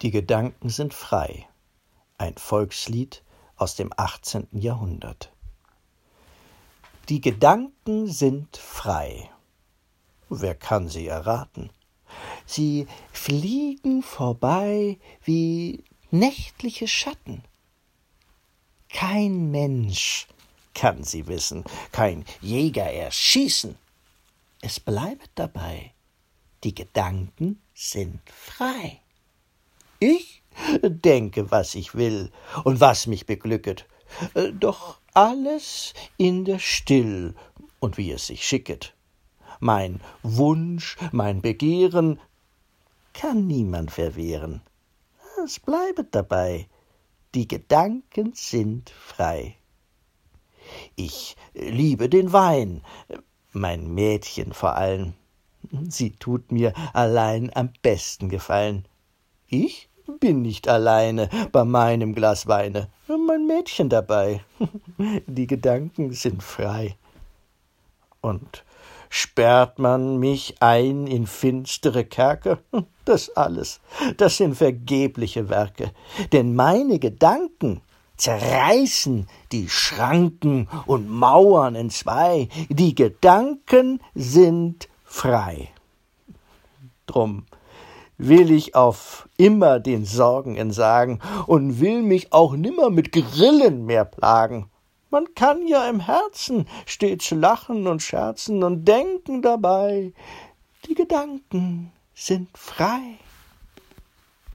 Die Gedanken sind frei. Ein Volkslied aus dem 18. Jahrhundert. Die Gedanken sind frei. Wer kann sie erraten? Sie fliegen vorbei wie nächtliche Schatten. Kein Mensch kann sie wissen, kein Jäger erschießen. Es bleibt dabei, die Gedanken sind frei. Ich denke, was ich will und was mich beglücket, doch alles in der Still und wie es sich schicket. Mein Wunsch, mein Begehren kann niemand verwehren. Es bleibet dabei, die Gedanken sind frei. Ich liebe den Wein, mein Mädchen vor allem. Sie tut mir allein am besten gefallen. Ich bin nicht alleine bei meinem Glas Weine, mein Mädchen dabei. Die Gedanken sind frei. Und sperrt man mich ein in finstere Kerker, das alles, das sind vergebliche Werke, denn meine Gedanken zerreißen die Schranken und Mauern entzwei, die Gedanken sind frei. Drum will ich auf immer den Sorgen entsagen und will mich auch nimmer mit Grillen mehr plagen. Man kann ja im Herzen stets lachen und scherzen und denken dabei, die Gedanken sind frei.